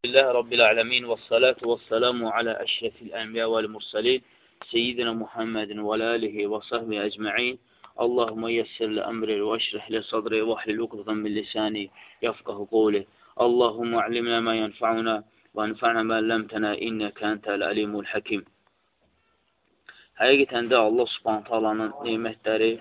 Elhamdülillahi Rabbil alemin və salatu və salamu alə əşrefil ənbiya vəl-mursalin seyyidina Muhammedin və alihi və sahbihi əcma'in. Allahumma yessirli əmri və əşrihli sadri və ahlil uqdadan min lisani yafqahu qawli. Allahumma alimna ma yanfa'una və anfa'na ma ləmtənə innəkə entəl alimul hakim. Həqiqətən də Allah Subhanahu taalanın nemətləri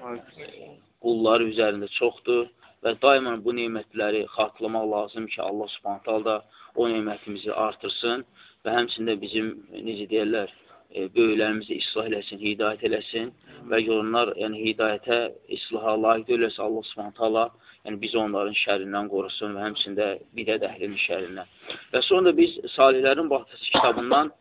qulları üzərində çoxdur. Və daima bu nemətləri xatırlamaq lazım ki, Allah Subhanahu taala da o nemətimizi artırsın və həmçində bizim, necə deyərlər, böyüklərimizi islah eləsin, hidayət eləsin və onlar hidayətə, islaha layiq deyirlərsə Allah Subhanahu taala biz onların şərrindən qorusun və həmçində bidət əhlinin şərrindən. Və sonra biz Salihlərin Bahtası kitabından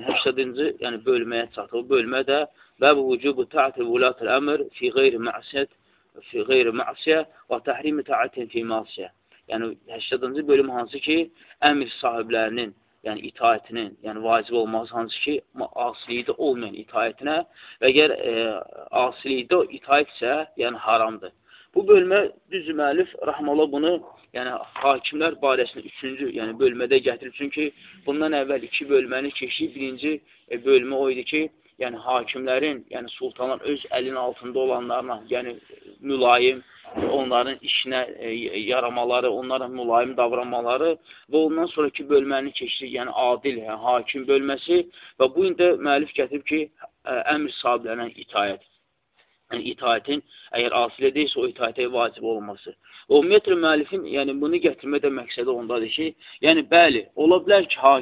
80-ci bölməyə çatdıq. Bu bölmədə bəbu vücubu ta'ati vulatul əmr fi qeyri ma'siyyət fi qeyri ma'siyə və təhrimi ta'atin fi ma'siyə. Yəni, 80-cı bölüm hansı ki, əmr sahiblərinin, itaətinin, vacib olmaz, hansı ki, asilikdə olmayan itaətinə və əgər asilikdə itaət isə, haramdır. Bu bölmə, düz müəllif, rəhməllah bunu, hakimlər barəsində 3-cü, bölmədə gətirib. Çünki bundan əvvəl 2 bölməni keçdi. Birinci bölmə o idi ki, hakimlərin, sultanlar öz əlinin altında olanlarına, mülayim, onların işinə yaramaları, onlara mülayim davranmaları və ondan sonraki bölməni keçdi, adil, hakim bölməsi və bu ində müəllif gətirib ki, əmr sahiblərinə itaət. İtaətin, əgər asilə deyilsə, o itaətə vacib olması. Və ümumiyyətlə, müəllifin bunu gətirmədə məqsədi ondadır ki, bəli, ola bilər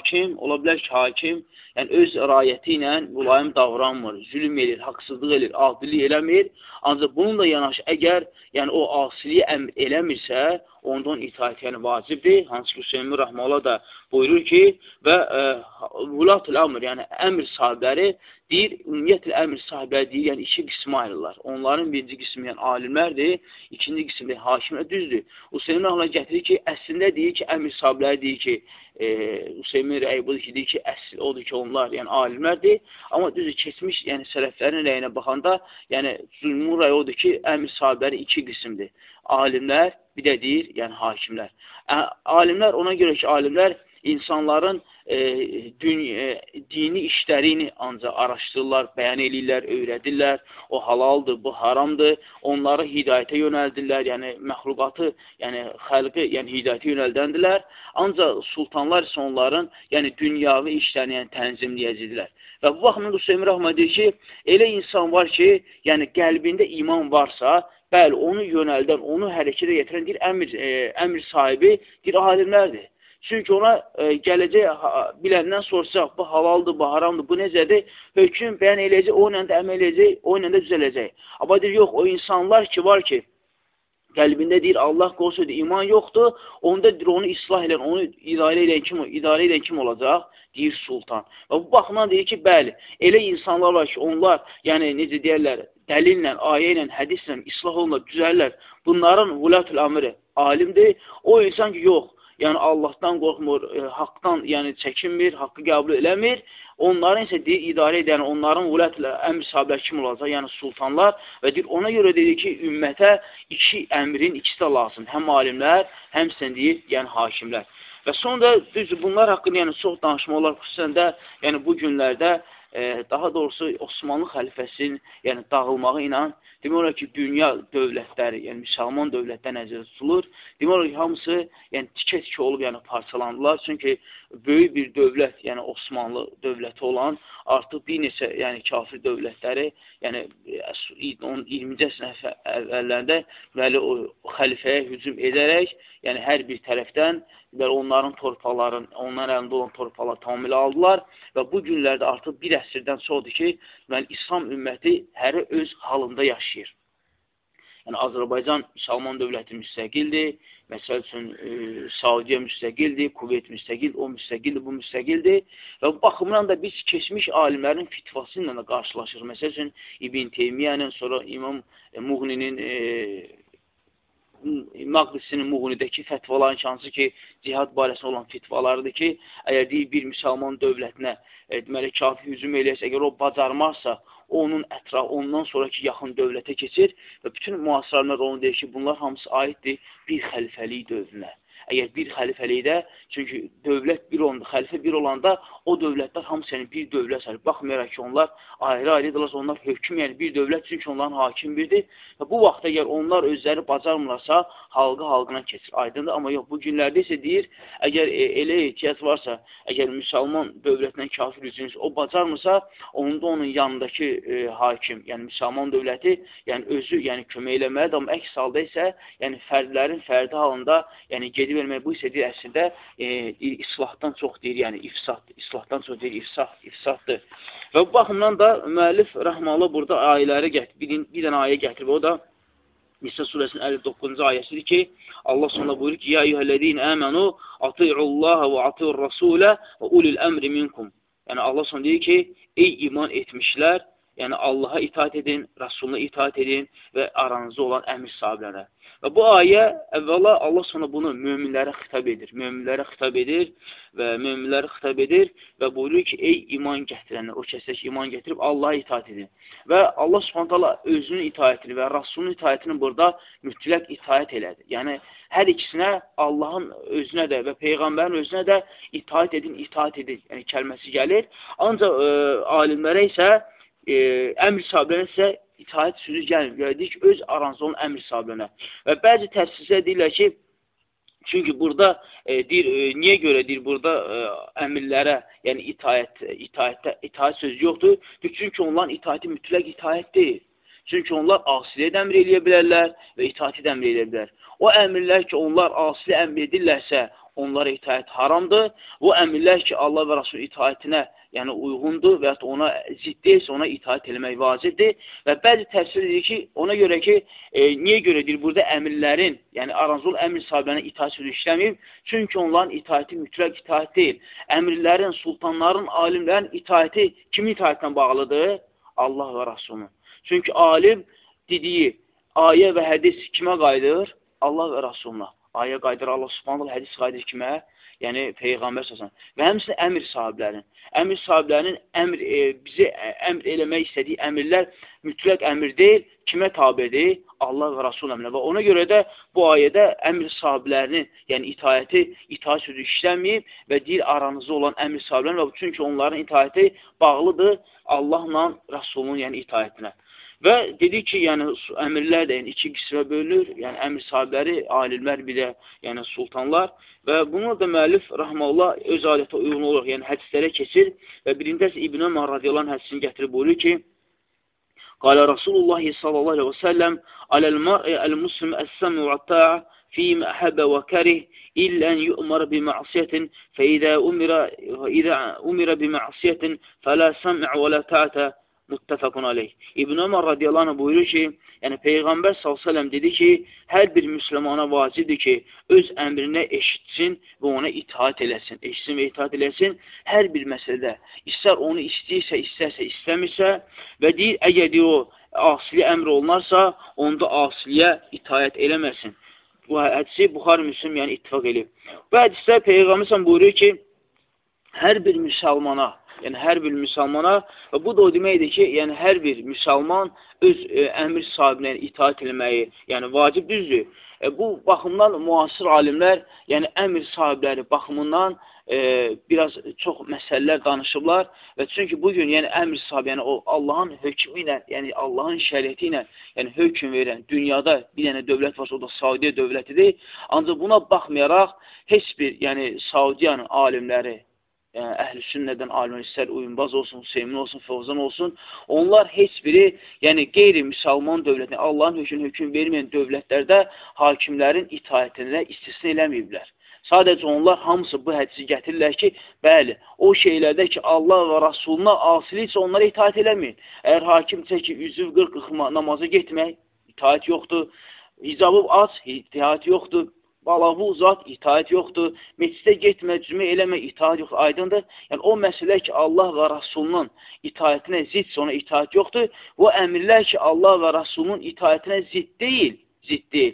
ki, hakim öz rayəti ilə mülayim davranmır, zülm edir, haqsızlıq edir, adillik eləmir. Ancaq bununla yanaşı, əgər o asiliyi əmr eləmirsə, ondan itaət vacibdir. Hansı ki, Hüseymin Rəhmələ də buyurur ki, və vulatul əmr, əmr sahibləri deyir, ümumiyyətlə əmr sahibləri deyir, 2 qismə ayrılırlar. Onların birinci qismi alimlərdir, ikinci qismi hakimlər, düzdür. Hüseymin Rəhmələ gətirir ki, əslində deyir ki, əmr sahibləri deyir ki, Hüseymin rəyi budur ki, deyir ki, əsl odur ki, onlar alimlərdir. Amma düzdür, keçmiş sələflərin rəyinə baxanda, zülmün rəyi odur ki, əmr sahibləri 2 qismdir. Alimlər, bir də deyir, hakimlər. Alimlər, ona görə ki, alimlər insanların dini işlərini ancaq araşdırırlar, bəyan edirlər, öyrədirlər, o halaldır, bu haramdır, onları hidayətə yönəldirlər, məxluqatı, xəlqi, hidayətə yönəldəndirlər, ancaq sultanlar isə onların, dünyavi işlərini tənzimləyəcəkdirlər. Və bu baxımda Hüseymin Rəhmə deyir ki, elə insan var ki, qəlbində iman varsa, bəli, onu yönəldən, onu hərəkətə getirən deyir, əmr sahibi deyir, alimlərdir. Çünki ona gələcək biləndən soruşaq, bu halaldır, bu haramdır, bu necədir, hökm bəyan eləyəcək, o ilə də əməl eləyəcək, o ilə də düzələcək. Amma deyir, yox, o insanlar ki, var ki, qəlbində deyir, Allah qorusun, iman yoxdur, onda deyir, onu islah edən, onu idarə edən kim olacaq? Deyir, sultan. Və bu baxımdan deyir ki, bəli, elə insanlar var ki, onlar, necə deyərlər, dəlillə, ayə ilə, hədislə, islah olunlar, düzəllər, bunların vulatul əmri alimdir, o insan ki, yox. Allahdan qorxmur, haqdan çəkinmir, haqqı qəbul eləmir. Onların isə deyir, idarə edən, onların vulatul əmr sahibləri kim olacaq? Sultanlar və deyir, ona görə deyir ki, ümmətə 2 əmrin ikisi də lazım. Həm alimlər, həm sən deyir, hakimlər. Və sonra düzdür, bunlar haqqında çox danışma olar, xüsusən də bu günlərdə daha doğrusu Osmanlı xəlifəsinin dağılmağı ilə demək olar ki, dünya dövlətləri, müsəlman dövlətlər nəzərdə tutulur. Demək olar ki, hamısı tikə-tikə olub parçalandılar. Çünki böyük bir dövlət, Osmanlı dövləti olan artıq bir neçə kafir dövlətləri 20-ci əsr əvvəllərində xəlifəyə hücum edərək, hər bir tərəfdən onların torpaqların, onların əlində olan torpaqları tamamilə aldılar və bu günlərdə artıq bir əsrdən çoxdur ki, İslam ümməti həri öz halında yaşayır. Azərbaycan müsəlman dövləti müstəqildir, məsəl üçün Saudiya müstəqildir, Kuveyt müstəqildir, o müstəqildir, bu müstəqildir və bu baxımdan da biz keçmiş alimlərin fitvası ilə də qarşılaşırıq. Məsəl üçün İbn Teymiyyənin, sonra İmam Muğninin Maqdisinin Muğnidəki fətvaların hansı ki, cihad barəsində olan fitvalarıdır ki, əgər deyil bir müsəlman dövlətinə deməli, kafir hücum eləyəsə, əgər o bacarmazsa, onun ətrafı, ondan sonraki yaxın dövlətə keçir və bütün müasirlər onu deyir ki, bunlar hamısı aiddir bir xəlifəlik dövrünə. əgər bir xəlifəlikdə, çünki dövlət bir olanda, xəlifə bir olanda o dövlətlər hamısı yəni bir dövlət sayılır. Baxmayaraq ki, onlar ayrı-ayrıdırlar, onlar hökm, yəni bir dövlət, çünki onların hakim birdir. Və bu vaxt əgər onlar özləri bacarmırlarsa, halqına keçir. Aydındır, amma yox, bu günlərdə isə deyir, əgər elə ehtiyac varsa, əgər müsəlman dövlətindən kafir üzrünüz o bacarmırsa, onda onun yanındakı hakim, yəni müsəlman dövləti, yəni özü, yəni kömək eləməlidir, amma əks halda isə, yəni fərdlərin fərdi halında, yəni gedib vermək, bu isə deyir, əslində islahdan çox deyir, yəni ifsaddır, islahdan çox deyir, ifsaddır. Və bu baxımdan da müəllif rəhməllah burada ayələri gətirib, bir dənə ayə gətirib, o da Nisa surəsinin 59-cu ayəsidir ki, Allah sonra buyurur ki, Ya eyyuhəl-ləzîne əmənu, ati'ullaha və ati'ur rasulə və ulil əmri minkum. Yəni Allah sonra deyir ki, ey iman etmişlər, yəni Allaha itaat edin, Rasuluna itaat edin və aranızda olan əmr sahiblərə. Və bu ayə, əvvəla Allah sonra bunu möminlərə xitab edir. Möminlərə xitab edir və buyurur ki, ey iman gətirənlər, o kəslər ki, iman gətirib Allaha itaat edin. Və Allah subhanət hala özünün itaətini və Rasulunun itaətini burada mütləq itaət elədi. Yəni, hər ikisinə Allahın özünə də və Peyğəmbərin özünə də itaət edin, yəni kəlməsi gəlir. Ancaq alimlərə isə əmr sahiblərinə isə itaət sözü gəlmir. Deyir ki, öz aranızda olan əmr sahiblərinə. Və bəzi təfsirlər deyirlər ki, çünki burada niyə görə deyir, burada əmirlərə, yəni itaət sözü yoxdur. Çünki onların itaəti mütləq itaət deyil. Çünki onlar asiliyə də əmr eləyə bilərlər və itaəti də əmr eləyə bilər. O əmirlər ki, onlar asiliyə əmr edirlərsə, onlara itaət haramdır. O əmirlər ki, Allah və Rasul itaətinə yəni uyğundur və ya ona zidd deyilsə, ona itaət eləmək vacibdir. Və bəzi təfsir edir ki, ona görə ki, niyə görə deyir, burada əmirlərin, yəni aranızda əmr sahiblərinə itaət sözü işləməyib, çünki onların itaəti mütləq itaət deyil. Əmirlərin, sultanların, alimlərin itaəti kimin itaətinə bağlıdır? Allah və Rasulun. Çünki alim dediyi ayə və hədis kimə qayıdır? Allah və Rasuluna. Ayə qayıdır Allah subhanallah, hədis qayıdır kimə? Yəni Peyğəmbər səsən. Və həmçinin əmr sahiblərinin. Əmr sahiblərinin bizə əmr eləmək istədiyi əmirlər mütləq əmr deyil, kimə tabidir? Allah və Rasul əmrə. Və ona görə də bu ayədə əmr sahiblərinin, yəni itaət sözü işlənməyib və deyir aranızda olan əmr sahiblərinin və çünki onların itaəti bağlıdır Allahla Rasulun, yəni itaətinə. Və dedik ki, yəni əmirlər də yəni, iki qismə bölünür. Yəni əmr sahibləri, alimlər, bir də yəni sultanlar. Və bunu da müəllif rahmeullah öz adətə uyğun olaraq, yəni hədislərə keçir və birincisi İbn Ömər radiyallahu anh hədisini gətirib buyurur ki, Qalə Rasulullah sallallahu aleyhi və səlləm aləl-mar'i əl-muslim əs-səmu və ta'a fīmə əhəbə və kərih illən yu'mar bima'siyyətin fəidə umira bima'siyyətin fələ səm'i və lə ta'ətə muttəfəqun aleyh. İbn Ömər radiyallahu anh buyurur ki, yəni Peyğəmbər s.ə.v dedi ki, hər bir müsəlmana vacibdir ki, öz əmrinə eşitsin və ona itaat eləsin. Eşitsin və itaat eləsin hər bir məsələdə. İstər onu istəyirsə, istərsə, istəmirsə və deyir, əgər deyir, o asiliyə əmr olunarsa, onda asiliyə itaat eləməsin. Bu hədisi Buxari Müslim yəni ittifaq eləyib. Bu hədisdə Peyğəmbər buyurur ki, hər bir müsəlmana, yəni hər bir müsəlmana və bu da o deməkdir ki, yəni hər bir müsəlman öz əmr sahibinə itaat eləməyi, yəni vacib düzdür. Bu baxımdan müasir alimlər, yəni əmr sahibləri baxımından biraz çox məsələlər danışıblar və çünki bugün yəni əmr sahibi, yəni o Allahın hökmü ilə, yəni Allahın şəriəti ilə, yəni hökm verən dünyada bir dənə dövlət varsa, o da Saudiya dövlətidir. Ancaq buna baxmayaraq heç bir, yəni Saudiyanın alimləri, əhl-i sünnədən alimlər, istər Uyunbaz olsun, Hüseymin olsun, Fevzan olsun, onlar heç biri, yəni qeyri-müsəlman dövlətinə, Allahın hökm verməyən dövlətlərdə hakimlərin itaətinə istisna eləməyiblər. Sadəcə onlar hamısı bu hədisi gətirirlər ki, bəli, o şeylərdə ki, Allah və Rasuluna asiliksə onlara itaət eləməyin. Əgər hakimsə ki, 140 namaza getmək, itaət yoxdur, hicabı aç, itaət yoxdur, balağı uzat, itaət yoxdur, meclisə getmə, cümə eləmə, itaət yoxdur, aydındır. Yəni, o məsələ ki, Allah və Rasulunun itaətinə zidsə, ona itaət yoxdur. Bu əmirlər ki, Allah və Rasulunun itaətinə zid deyil,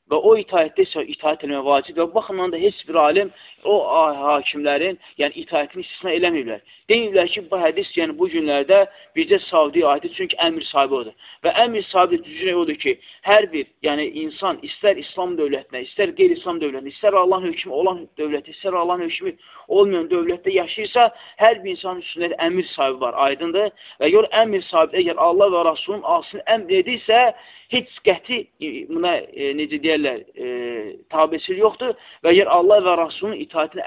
və o itaətdə isə itaət eləmək vacib və baxımdan da heç bir alim o hakimlərin, yəni itaətini istisna eləmirlər. Deyirlər ki, bu hədis, yəni bu günlərdə bizə savdiyə aiddir, çünki əmr sahibi odur. Və əmr sahibi düzgün odur ki, hər bir, yəni insan istər İslam dövlətinə, istər qeyri-İslam dövlətinə, istər Allahın hökmü olan dövlətə, istər Allahın hökmü olmayan dövlətdə yaşayırsa, hər bir insanın üstündə əmr sahibi var, aydındır. Və gör, əmr sahibi, əgər Allah və Rasulun asını əmr edirsə, heç qəti buna, necə deyərlər, tabiçil yoxdur və əgər Allah və Rasulun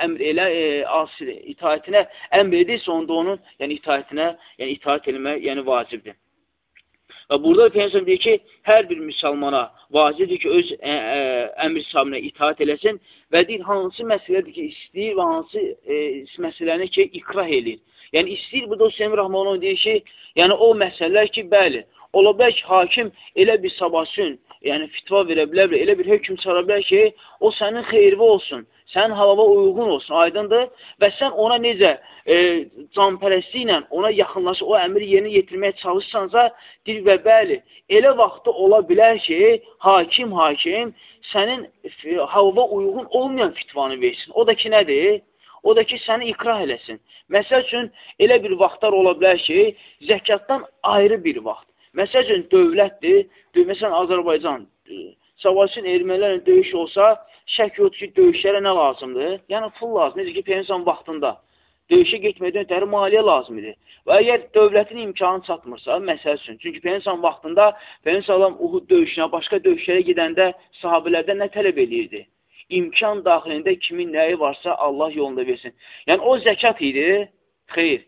itaətinə əmr edirsə, onda onun itaət eləmək vacibdir. Və burada Peyğəmbər deyir ki, hər bir müsəlmana vacibdir ki, öz əmr sahibinə itaət eləsin və deyir, hansı məsələdir ki, istəyir və hansı məsələni ki, ikrah eləyir. Yəni, istəyir, burada Hüseyin Rəhmanov deyir ki, yəni o məsələlər ki, bəli, ola bilər ki, hakim elə bir sabahsün, yəni fitva verə bilər, elə bir hökm çıra bilər ki, o sənin xeyirvi olsun, sənin halava uyğun olsun, aydındır və sən ona necə canpərəstliklə ilə ona yaxınlaşır, o əmri yerinə yetirməyə çalışsansa, deyir və bəli, elə vaxtda ola bilər ki, hakim sənin halava uyğun olmayan fitvanı versin. O da ki, nədir? O da ki, səni ikrah eləsin. Məsəl üçün, elə bir vaxtlar ola bilər ki, zəkatdan ayrı bir vaxt. Məsəl üçün, dövlətdir, məsələn, Azərbaycan, savaşın ermənilərlə döyüş olsa, şək yoxdur ki, döyüşlərə nə lazımdır? Yəni, pul lazım. Necə ki, Peyğəmbər vaxtında döyüşə getmədən ötəri maliyyə lazım idi. Və əgər dövlətin imkanı çatmırsa, məsəl üçün, çünki Peyğəmbər vaxtında Peyğəmbər Uhud döyüşünə, başqa döyüşlərə gedəndə sahabələrdən nə tələb edirdi? İmkan daxilində kimin nəyi varsa Allah yolunda versin. Yəni, o zəkat idi, xeyr.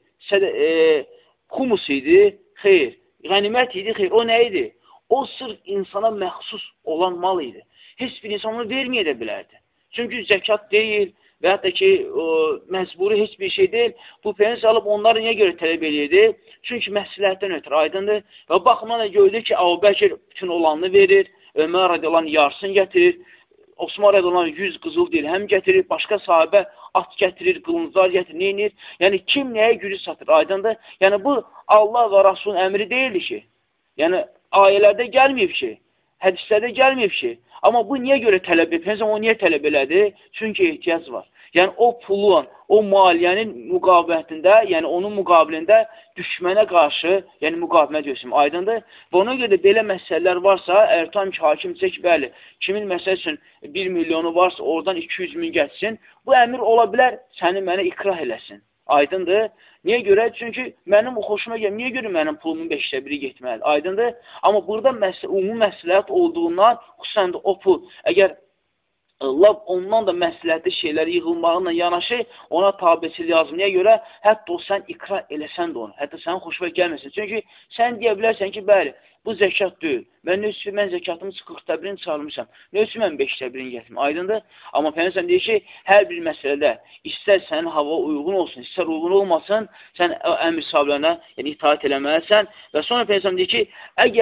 Xumus idi, xeyr. Qənimət idi, xeyr. O nə idi? O sırf insana məxsus olan mal idi. Heç bir insan onu verməyə də bilərdi. Çünki zəkat deyil və hətta ki, məcburi heç bir şey deyil. Bu Peyğəmbər alıb onları niyə görə tələb edirdi? Çünki məsləhətdən ötürü aydındır. Və baxımdan da gördük ki, Əbu Bəkir bütün olanını verir, Ömər radiyallahu anh yarısını gətirir, Osman radiyallahu anh 100 qızıl dirhəm gətirir, başqa sahibə at gətirir, qılınclar gətirir, neyinir? Yəni, kim nəyə gücü satır, aydındır? Yəni, bu Allah və Rasulun əmri deyildi ki. Yəni, ayələrdə gəlməyib ki, hədislərdə gəlməyib ki. Amma bu niyə görə tələb edir? O niyə tələb elədi? Çünki ehtiyac var. Yəni, o pulun, o maliyyənin müqavimətində, yəni onun müqabilində düşmənə qarşı, yəni müqavimət göstərim, aydındır. Və ona görə də belə məsələlər varsa, əgər tam ki, hakim desə ki, bəli, kimin məsəl üçün 1 milyonu varsa, oradan 200 min getsin, bu əmr ola bilər, səni mənə ikrah eləsin. Aydındır. Niyə görə? Çünki mənim xoşuma gəlir. Niyə görə mənim pulumun 5də biri getməlidir? Aydındır. Amma burada ümumi məsləhət olduğundan, xüsusən də o pul, əgər ondan da məsləhətli şeylər yığılmağına yanaşı, ona tabiçil lazım. Niyə görə? Hətta o sən ikrah eləsən də onu. Hətta sənin xoşuna gəlməsin. Çünki sən deyə bilərsən ki, bəli, bu zəkat deyil. Mən zəkatımı 40də birini çalmışam. Nə üçün mən 5də birini gətirim? Aydındır. Amma Peyğəmbər deyir ki, hər bir məsələdə istər sənin hava uyğun olsun, istər uyğun olmasın, sən əmr sahiblərinə itaət eləməlisən. Və sonra Peyğəmbər deyir ki,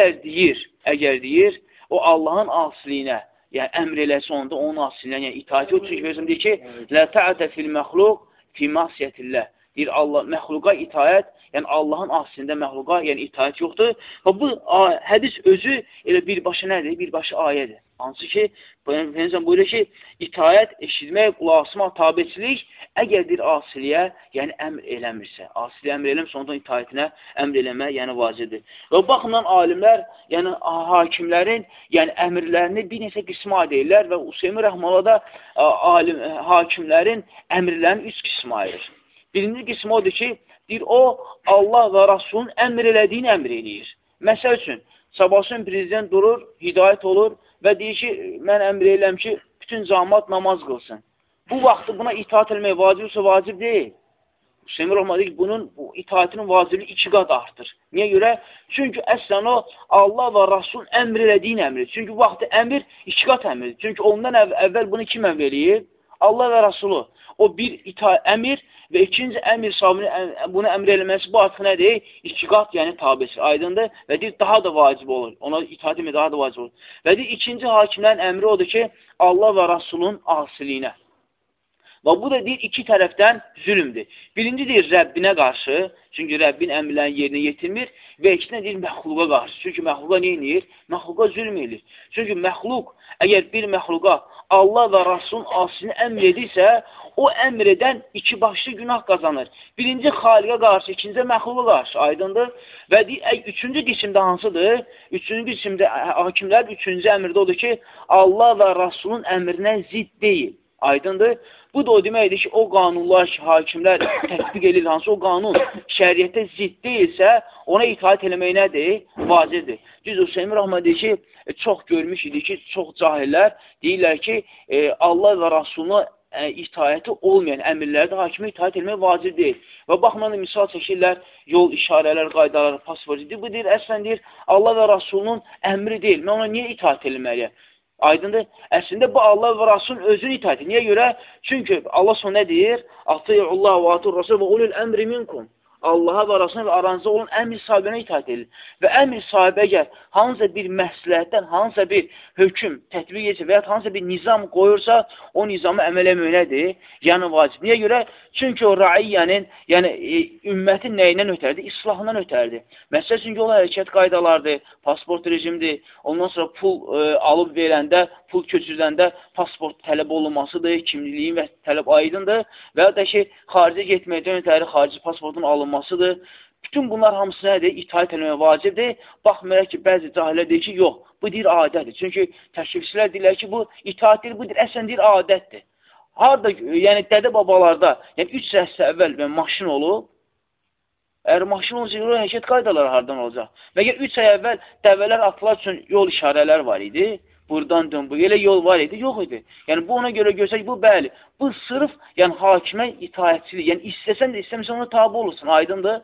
əgər deyir, o Allahın asiliyinə, yəni əmr eləsə onda onun asiliyinə, yəni itaət yox. Çünki Peyğəmbər deyir ki, lə təətə fil məxluq fi məsiyyətilləh. Deyir, məxluqa itaət, yəni Allahın asilində məxluqa, yəni itaət yoxdur. Və bu hədis özü elə birbaşa nədir? Birbaşa ayədir. Hansı ki, Peyğəmbər buyurur ki, itaət, eşitmək, qulaq asmaq, tabiçilik, əgər bir asiliyə, yəni əmr eləmirsə, asiliyə əmr eləmirsə, ondan itaətinə əmr eləmək, yəni vacibdir. Və baxımdan alimlər, yəni hakimlərin, yəni əmrlərini bir neçə qisma deyirlər və Hüseyin Rəhmanada hakimlərin əmrlərini 3 qisma ayırır. Birinci qismi odur ki, deyir, o, Allah və Rasulun əmr elədiyini əmr eləyir. Məsəl üçün, sabahsın prezident durur, hidayət olur və deyir ki, mən əmr eləm ki, bütün cəmaət namaz qılsın. Bu vaxtı buna itaat eləmək vacibsə vacib deyil. Hüseyin Rəhman deyir ki, bunun itaatinin vacibliyi 2 qat artır. Niyə görə? Çünki əslən o, Allah və Rasulun əmr elədiyini əmr edir. Çünki bu vaxtı əmr 2 qat əmrdir. Çünki ondan əvvəl bunu kim əmr eləyir? Allah və Rasulu. O bir əmir və ikinci əmir sahibinin bunu əmr eləməsi bu artıq nədir? 2 qat, yəni tabisi, aydındır və deyir, daha da vacib olur. Ona itaat etmək daha da vacib olur. Və deyir, ikinci hakimlərin əmri odur ki, Allah və Rasulun asiliyinə. Və bu da deyir, iki tərəfdən zülmdür. Birinci deyir, Rəbbinə qarşı, çünki Rəbbin əmrlərini yerinə yetirmir və ikinci deyir, məxluqa qarşı. Çünki məxluqa nə edir? Məxluqa zülm edir. Çünki məxluq, əgər bir məxluqa Allah və Rasulun asini əmr edirsə, o əmr edən iki başlı günah qazanır. Birinci xaliqə qarşı, ikinci məxluqa qarşı, aydındır. Və deyir, üçüncü qismdə hansıdır? Üçüncü qismdə hakimlər üçüncü əmrdə odur ki, Allah və Rasulun əmrinə zidd deyil. Aydındır. Bu da o deməkdir ki, o qanunlar ki, hakimlər tətbiq edir, hansı o qanun şəriətə zidd deyilsə, ona itaat eləmək nədir? Vacibdir. Düz Hüseyin Rəhmən deyir ki, çox görmüş idi ki, çox cahillər deyirlər ki, Allah və Rasuluna itaəti olmayan əmirlərdə hakimə itaət etmək vacib deyil. Və baxmadan misal çəkirlər, yol, işarələr, qaydalar, pasport. Bu deyir, əslən deyir, Allah və Rasulunun əmri deyil. Mən ona niyə itaət etməliyəm? Aydındır. Əslində, bu Allah və Rasulun özünün itaəti. Niyə görə? Çünki Allah sonra nə deyir? Atiyullah və atur Rasul və ulul əmri minkum. Allaha və Rasuluna və aranızda olan əmr sahibinə itaət edilir. Və əmr sahibi əgər hansısa bir məsləhətdən, hansısa bir hökm tətbiq edir və ya hansısa bir nizam qoyursa, o nizamı əməl etmək nədir? Yəni vacib. Niyə görə? Çünki o raiyyənin, yəni ümmətin nəyindən ötərdir? İslahından ötərdir. Məsəl üçün, yol hərəkət qaydalardır, pasport rejimdir, ondan sonra pul alıb verəndə, pul köçürəndə pasport tələb olunmasıdır, kimliyin və tələb aydındır və ya da ki, xaricə getməkdən ötəri xarici pasportun alınmasıdır. Bütün bunlar hamısı nədir? İtaət etməyə vacibdir. Baxmayaraq ki, bəzi cahillər deyir ki, yox, bu deyir adətdir. Çünki təşrifçilər deyirlər ki, bu itaət deyir, bu deyir, əslən deyir adətdir. Harada, yəni dədə babalarda, yəni 3 əsr əvvəl maşın olub, əgər maşın olacaq, yol hərəkət qaydaları hardan olacaq? Və əgər 3 ay əvvəl dəvələr atlar üçün yol işarələr var idi, buradan dön, bu elə yol var idi, yox idi. Yəni, bu ona görə görsək, bu bəli, bu sırf, yəni hakimə itaətçilik, yəni istəsən də istəmirsən ona tabi olursun, aydındır.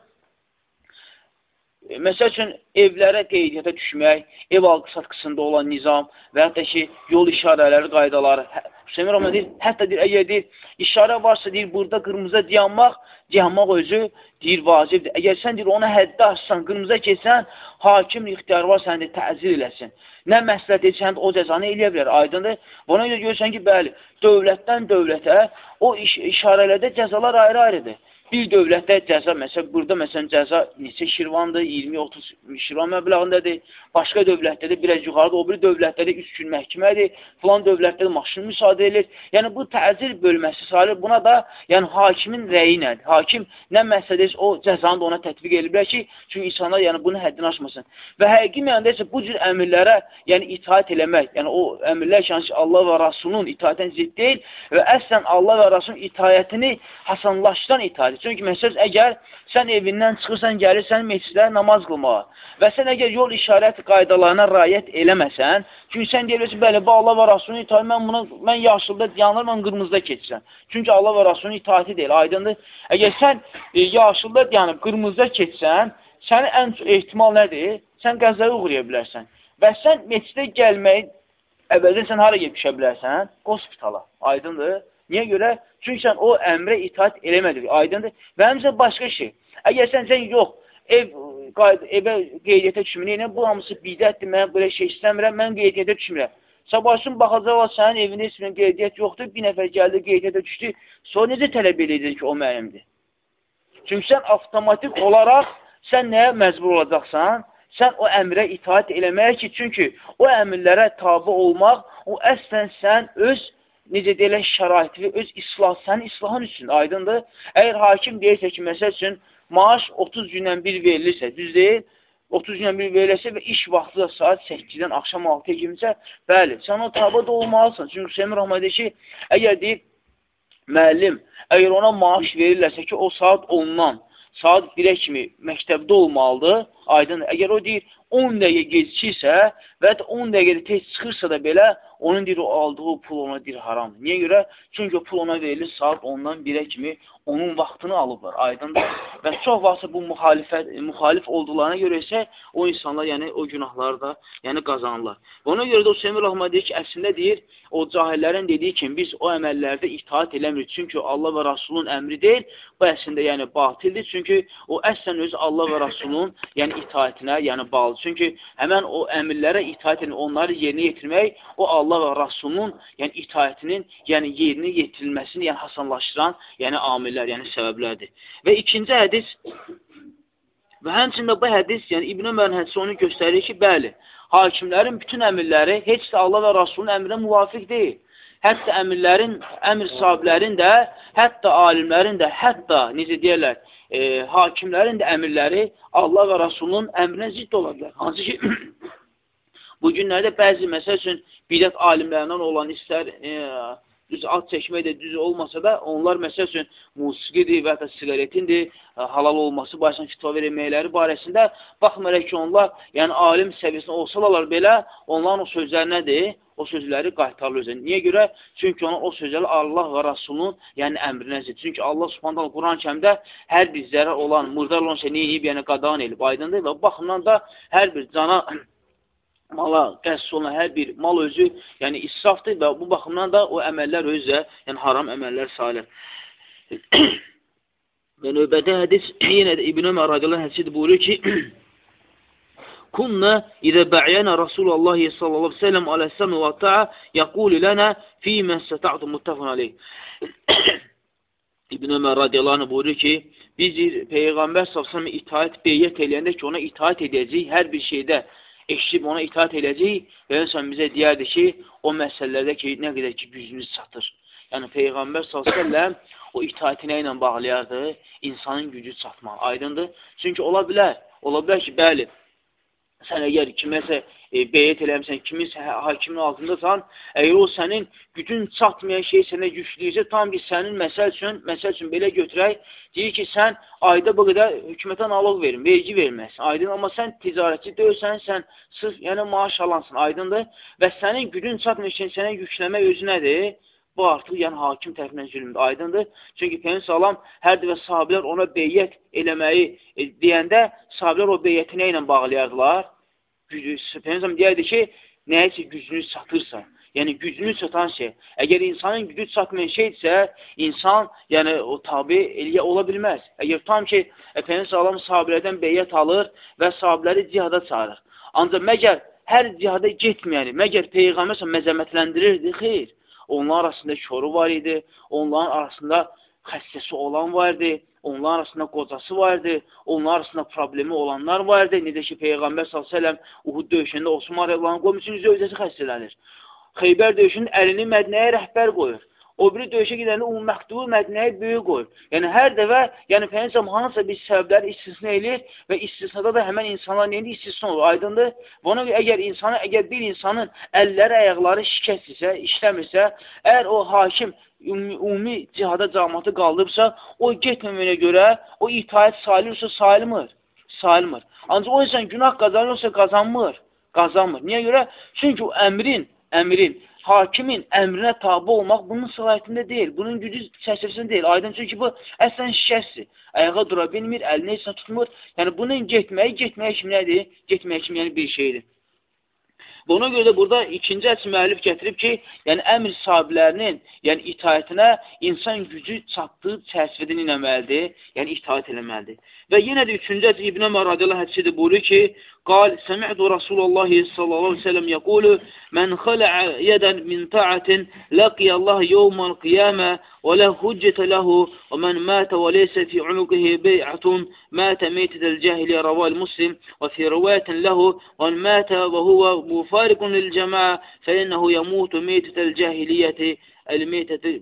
Məsəl üçün, evlərə qeydiyyata düşmək, ev alqı-satqısında olan nizam və hətta ki, yol işarələri, qaydaları, Hüseyin Rəhmən deyir, hətta deyir, əgər deyir, işarə varsa, deyir, burada qırmızıda dayanmaq özü, deyir, vacibdir. Əgər sən, deyir, ona həddə açsan, qırmızıda keçsən, hakim ixtiyarı var, səni təzir eləsin. Nə məsləhət etsən, o cəzanı eləyə bilər, aydındır. Buna görə görürsən ki, bəli, dövlətdən dövlətə o işarələrdə cəzalar ayrı-ayrıdır. Bir dövlətdə cəza, məsələn, burada məsələn cəza neçə şirvandır, 20-30 şirvan məbləğindədir. Başqa dövlətdə də biraz yuxarıda, o bir dövlətdə də 3 gün məhkəmədir. Filan dövlətdə də maşın müsadə edir. Yəni, bu təzir bölməsi sayılır. Buna da yəni, hakimin rəyi nədir? Hakim nə məsələdir, o cəzanı da ona tətbiq edirlər ki, çünki insanlar yəni, bunun həddini aşmasın. Və həqiqi mənada isə bu cür əmirlərə yəni, itaət eləmək, yəni o əmirlər ki, Allah və Rasulun itaətən zidd deyil və əslən Allah və Rasulun itaətini hasanlaşdıran itaət. Çünki məsələn, əgər sən evindən çıxırsan, gəlirsən meclisdə namaz qılmağa və sən əgər yol işarət qaydalarına riayət eləməsən, çünki sən deyirsən, bəli, bu Allah və Rasulun itaəti, mən yaşılda yanır, mən qırmızıda keçirəm. Çünki Allah və Rasulun itaəti deyil, aydındır. Əgər sən yaşılda yanıb, qırmızıda keçsən, sənin ən ehtimal nədir? Sən qəzaya uğraya bilərsən. Və sən meclisdə gəlməyi, əvvəldən sən hara gedib düşə bilərsən? Hospitala, aydındır. Niyə görə? Çünki sən o əmrə itaət eləmədir, aydındır. Və həmsə başqa şey. Əgər sən yox, evə qeydiyyətə düşmürəm, bu hamısı bidətdir, mən belə şey istəmirəm, mən qeydiyyətə düşmürəm. Sabahsın baxacaqlar, sənin evində heç bir qeydiyyət yoxdur, bir nəfər gəldi, qeydiyyətə düşdü, sonra necə tələb edir ki, o mənimdir? Çünki sən avtomatik olaraq, sən nəyə məcbur olacaqsan? Sən o əmrə itaət eləmək ki, çünki o əmrlərə tabi olmaq, o əslən sən öz necə deyilək, şəraiti və öz sənin islahın üçün, aydındır. Əgər hakim deyirsə ki, məsəl üçün, maaş 30 gündən bir verilirsə, düz deyil, 30 gündən bir verilirsə və iş vaxtı da saat 8-dən axşam 6-ya kimsə, bəli, sən o tabada olmalısın. Çünki Hüseyin Rəhmən deyir ki, əgər deyib, müəllim, əgər ona maaş verirlərsə ki, o saat 10-dan, saat 1-ə kimi məktəbdə olmalıdır, aydındır. Əgər o deyir, 10 dəqiqə gecikirsə və ya 10 dəqiqədə tez çıxırsa da belə, onun deyir, o aldığı pul ona deyir, haramdır. Niyə görə? Çünki o pul ona verilir saat 10-dan 1-ə kimi onun vaxtını alıblar, aydındır. Və çox vaxtsa bu müxalif olduqlarına görə isə o insanlar, yəni o günahları da yəni, qazanırlar. Və ona görə də Hüseyin Rəhmən deyir ki, əslində deyir, o cahillərin dediyi kimi biz o əməllərdə itaət eləmirik. Çünki Allah və Rasulun əmri deyil, bu əslində yəni batildir. Çünki o əslən öz Allah və Rasulun yəni itaətinə yəni bağlıdır. Çünki həmən o əmirlərə itaət edin, onları yerinə yetirmək, o Allah Allah və Rasulunun, yəni itaətinin, yəni yerini yetirilməsini, yəni hasanlaşdıran, yəni amillər, yəni səbəblərdir. Və ikinci hədis, və həmçində bu hədis, yəni İbn Ömərin hədisi onu göstərir ki, bəli, hakimlərin bütün əmirləri heç də Allah və Rasulun əmrinə müvafiq deyil. Hətta əmirlərin, əmr sahiblərin də, hətta alimlərin də, hətta, necə deyərlər, hakimlərin də əmirləri Allah və Rasulun əmrinə zidd ola bilər. Hansı ki, bu günlərdə bəzi, məsəl üçün, bidət alimlərindən olan istər, düz ad çəkmək də düz olmasa da, onlar, məsəl üçün, musiqidir və ya sigaretindir, halal olması barəsində fitva verməkləri barəsində, baxmayaraq ki, onlar, yəni alim səviyyəsində olsalar belə, onların o sözləri nədir? O sözləri qaytarılır özünə. Niyə görə? Çünki onun o sözləri Allah və Rasulunun, yəni əmrinədir. Çünki Allah Subhanahu Quran-ı Kərimdə hər bir zərər olan, murdar olan şey nə edib, yəni qadağan edib, aydındır və bu baxımdan da hər bir cana, mala qəsd olan hər bir mal özü, yəni israfdır və bu baxımdan da o əməllər özü, yəni haram əməllər sayılır. Və növbədə hədis, yenə də İbn Ömər radiyallahu hədisidir, buyurur ki, كنا إذا بعينا رسول الله صلى الله عليه وسلم على السمع والطاعة يقول لنا فيما استطعتم متفق عليه. İbn Ömər radiyallahu anh buyurur ki, biz Peyğəmbər s.ə.və itaət beyyət eləyəndə ki, ona itaət edəcəyik, hər bir şeydə eşitib ona itaət edəcəyik və insan bizə deyərdi ki, o məsələlərdə ki, nə qədər ki, gücünüz çatır. Yəni, Peyğəmbər s.ə.və o itaəti nə ilə bağlayardı? İnsanın gücü çatmaq, aydındır. Çünki ola bilər ki, bəli, sən əgər kiməsə beyyət eləmişsən, kiminsə hakimin altındasan, əgər o sənin gücün çatmayan şey sənə güclüysə, tam ki, sənin məsəl üçün belə götürək, deyir ki, sən ayda bu qədər hökumətə nalog verin, vergi verməsin, aydın, amma sən ticarətçi deyilsən, sən sırf, yəni maaş alansın, aydındır və sənin gücün çatmayan şey sənə yükləmək özü nədir? Bu artıq yəni hakim tərəfindən zülmdür, aydındır. Çünki Peyğəmbər salam hər dəfə sahabilər ona beyyət eləməyi deyəndə, sahabilər o beyyəti nə ilə bağlayardılar? Peyğəmbər deyərdi ki, nəyəsə gücünüz çatırsa, yəni gücünüz çatan şey. Əgər insanın gücü çatmayan şeydirsə, insan yəni o tabi eləyə ola bilməz. Əgər tam ki, Peyğəmbər salam sahabilərdən beyyət alır və sahabiləri cihada çağırır. Ancaq məgər hər cihada getməyəni, məgər Peyğəmbər məzəmətləndirirdi, xeyr. Onlar arasında çoru var idi, onların arasında xəstəsi olan var idi, onların arasında qocası var idi, onların arasında problemi olanlar var idi. Necə ki, Peyğəmbər s.ə.v Uhud döyüşündə Osman Rəqlanı qoymuş, özəsi xəstələnir. Xeybər döyüşünün əlini Mədinəyə rəhbər qoyur. O biri döyüşə gedəndə Məktub Mədinəyə böyük qoyur. Yəni, hər dəfə, yəni Peyğəmbər hansısa bir səbəbləri istisna eləyir və istisnada da həmən insanlar neyində istisna olur, aydındır. Və ona əgər bir insanın əlləri, ayaqları şikəstirsə, işləmirsə, əgər o hakim ümumi cihada cəmaatı qaldırırsa, o getməməyinə görə o itaət sayılırsa sayılmır. Ancaq o insan günah qazanırsa qazanmır. Niyə görə? Çünki o əmrin, hakimin əmrinə tabi olmaq bunun səlahiyyətində deyil, bunun gücü çəkilsin deyil. Aydın çünki bu əslən şikəsdir. Ayağa dura bilmir, əlini heç tutmur. Yəni bunun getməyi kimi nədir? Getməyi kimi yəni bir şeydir. Və ona görə də burada ikinci hədis müəllif gətirib ki, yəni əmr sahiblərinin, yəni itaətinə insan gücü çatdığı çərçivədə eləməlidir, yəni itaət eləməlidir. Və yenə də üçüncü hədis İbn Ömər radiyallahu hədisidir, buyurur ki, qal, səmi'du Rasulullah sallallahu aleyhi ve sellem yəqulu, mən xələ'ə yədən min ta'atin laqiyallah yevmal qiyamə və lə hüccətə ləhu və mən mətə və leysə fi unuqihi bey'atun mətə meytədəl cəhiliyə rəval muslim və fi rivayətin ləhu və mətə və huvə mufarikun lil cəmaə fəinnəhu yəmutu meytədəl cəhiliyyəti əl-meytədə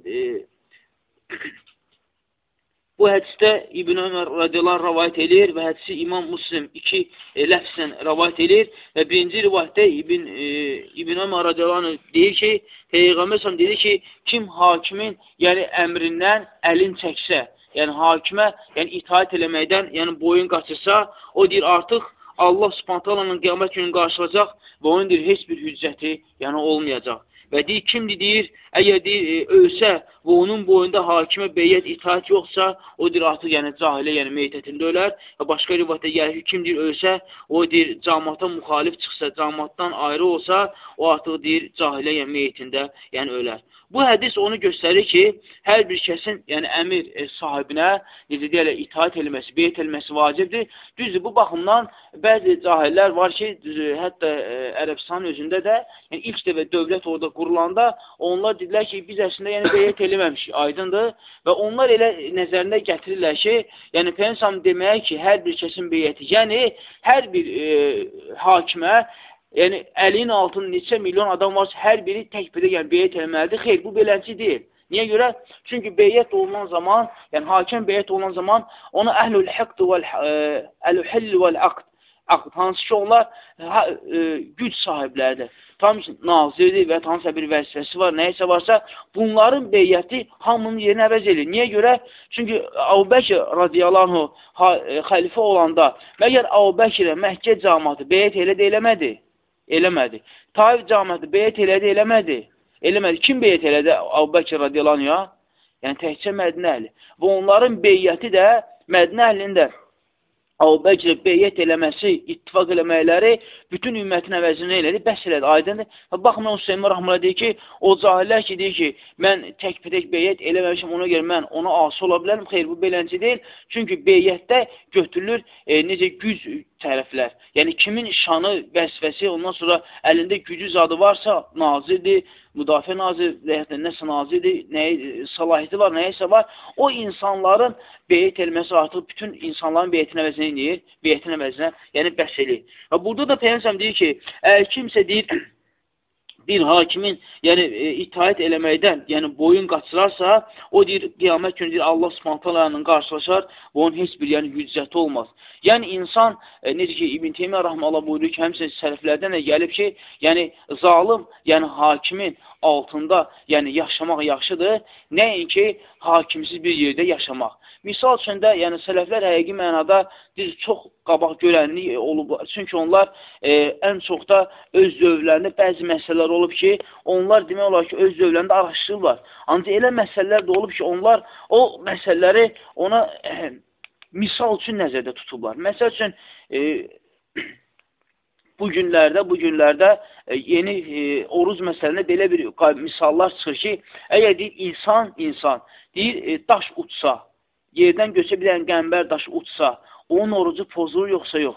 Bu hədisdə İbn Ömər radiyallahu rəvayət edir və hədisi İmam Müslim iki ləfzlə rəvayət edir və birinci rivayətdə İbn Ömər radiyallahu deyir ki, Peyğəmbər dedi ki, kim hakimin yəni əmrindən əlin çəksə, yəni hakimə yəni itaət eləməkdən yəni boyun qaçırsa, o deyir artıq Allah Subhanahu taalanın qiyamət günü qarşılayacaq və onun deyir heç bir hüccəti yəni olmayacaq. Və deyir, kimdir deyir, əgər deyir, ölsə və onun boyunda hakimə beyyət itaət yoxsa, o deyir, artıq yəni cahilə, yəni meytətində ölər. Və başqa rivayətdə gəlir ki, kim deyir, ölsə, o deyir, cəmaata müxalif çıxsa, cəmaatdan ayrı olsa, o artıq deyir, cahilə, yəni meytində, yəni ölər. Bu hədis onu göstərir ki, hər bir kəsin, yəni əmir sahibinə, necə deyərlər, itaat eləməsi, beyət eləməsi vacibdir. Düzdür, bu baxımdan bəzi cahillər var ki, hətta Ərəbistan özündə də, yəni ilk dəfə dövlət orada qurulanda, onlar dedilər ki, biz əslində yəni beyət eləməmişik, aydındır. Və onlar elə nəzərində gətirirlər ki, yəni Peyğəmbər demək ki, hər bir kəsin beyəti, yəni hər bir hakimə, yəni 50-nin altında neçə milyon adam varsa, hər biri tək birə yəni beyət eləməlidir. Xeyr, bu beləncə deyil. Niyə görə? Çünki beyət olunan zaman, yəni hakim beyət olunan zaman ona əhlül-hiqd əl-hill vəl-aqd, hansı ki onlar güc sahibləridir. Tam nazirdir və hansısa bir vəzifəsi var, nəyəsə varsa, bunların beyəti hamının yerini əvəz edir. Niyə görə? Çünki Əbu Bəkir radiyallahu xəlifə olanda, məgər Əbu Bəkirə Məkkə cəmaatı beyət elədi, eləmədi? Eləmədi. Taif cəmaatı beyət elədi, eləmədi? Eləmədi. Kim beyət elədi Əbu Bəkir radiyallahu anh? Yəni təkcə Mədinə əhli. Və onların beyyəti də Mədinə əhlinin də Əbu Bəkirə beyyət eləməsi, ittifaq eləməkləri bütün ümmətin əvəzini elədi, bəs elədi, aydındır. Baxın, Hüseyin Rəhmələ deyir ki, o cahillər ki, deyir ki, mən tək-tək beyyət eləməmişim, ona görə mən ona asi ola bilərəm. Xeyr, bu beləncə deyil. Çünki beyyətdə götürülür necə güc tərəflər. Yəni, kimin şanı, vəzifəsi, ondan sonra əlində gücü zadı varsa, nazirdir, müdafiə nazir, nəsə nazirdir, salahiyyəti var, nəyəsə var, o insanların beyət eləməsi artıq bütün insanların beyətin əvəzinə inir, beyətin əvəzinə, yəni bəs eləyir. Və burada da Peyğəmbər deyir ki, əgər kimsə deyir, bir hakimin yəni itaət eləməkdən, yəni boyun qaçırarsa, o deyir, qiyamət günü deyir, Allah Subhanahu taala qarşılaşar və onun heç bir yəni hüccəti olmaz. Yəni insan, necə ki, İbn Teymiyyə rəhməhullah buyurur ki, həmçinin sələflərdən də gəlib ki, yəni zalim, yəni hakimin altında yəni yaşamaq yaxşıdır, nəinki hakimsiz bir yerdə yaşamaq. Misal üçün də, yəni sələflər həqiqi mənada biz çox qabaq görənlik olub, çünki onlar ən çox da öz dövrlərində bəzi məsələlər olub ki, onlar demək olar ki, öz dövrlərində araşdırırlar. Ancaq elə məsələlər də olub ki, onlar o məsələləri ona misal üçün nəzərdə tutublar. Məsəl üçün, bu günlərdə yeni oruz məsəlində belə bir misallar çıxır ki, əgər deyir, insan deyir, daş uçsa, yerdən göçə bilən qəmbər daşı uçsa, onun orucu pozulur yoxsa yox?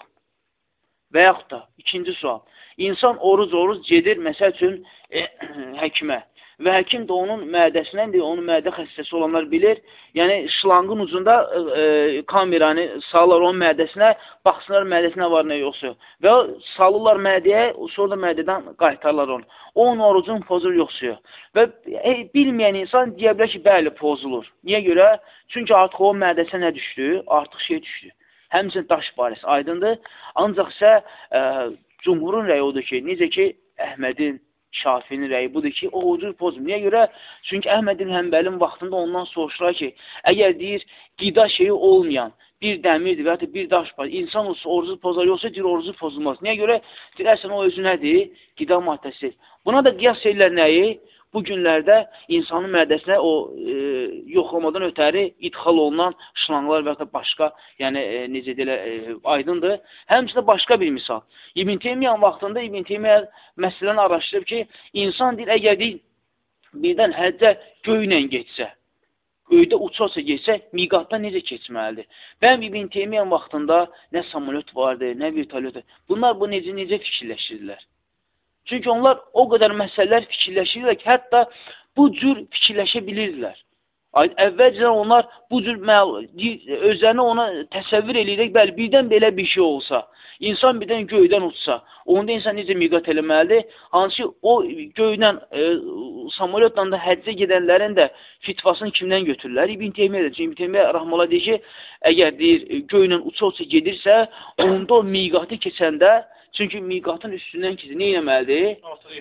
Və yaxud da, ikinci sual, insan oruz gedir, məsəl üçün, həkimə və həkim də onun mədəsindən deyir, onun mədə xəstəsi olanlar bilir, yəni şlanqın ucunda kameranı salırlar onun mədəsinə, baxsınlar mədəsinə var nə yoxsa yox. Və salırlar mədəyə, sonra da mədədən qaytarlar onu. Onun orucun pozulur yoxsa yox. Və bilməyən insan deyə bilər ki, bəli, pozulur. Niyə görə? Çünki artıq o mədəsə nə düşdü? Artıq şey düşdü. Həmçinin daş barəsi aydındır. Ancaq isə cumhurun rəyi odur ki, necə ki, Əhmədin, Şafinin rəyi budur ki, o orucu pozmur. Niyə görə? Çünki Əhmədin Həmbəlin vaxtında ondan soruşlar ki, əgər deyir, qida şeyi olmayan bir dəmirdir və ya bir daş var, insan olsa orucu pozar, yoxsa deyir, orucu pozulmaz. Niyə görə? Deyirsən, o özü nədir? Qida maddəsi. Buna da qiyas şeylər nəyi? Bu günlərdə insanın mədəsinə o yoxlamadan ötəri idxal olunan şlanqlar və ya başqa, yəni necə deyilə, aydındır. Həmçində başqa bir misal. İbn Teymiyyanın vaxtında İbn Teymiyyə məsələni araşdırıb ki, insan deyir, əgər deyir, birdən həccə göylə geçsə, göydə uçarsa geçsə, miqatdan necə keçməlidir? Bəyəm İbn Teymiyyanın vaxtında nə samolyot vardı, nə vertolyot. Bunlar bu necə fikirləşirdilər? Çünki onlar o qədər məsələlər fikirləşirlər ki, hətta bu cür fikirləşə bilirdilər. Əvvəlcədən onlar bu cür özlərini ona təsəvvür edirək, bəli, birdən belə bir şey olsa, insan birdən göydən uçsa, onda insan necə miqat eləməlidir? Hansı ki, o göydən, samolyotla da həccə gedənlərin də fitvasını kimdən götürürlər? İbn Teymiyyə deyir. İbn Teymiyyə rəhməhullah deyir ki, əgər deyir, göylə uça-uça gedirsə, onda o miqatı keçəndə, çünki miqatın üstündən keçir, nə eləməlidir?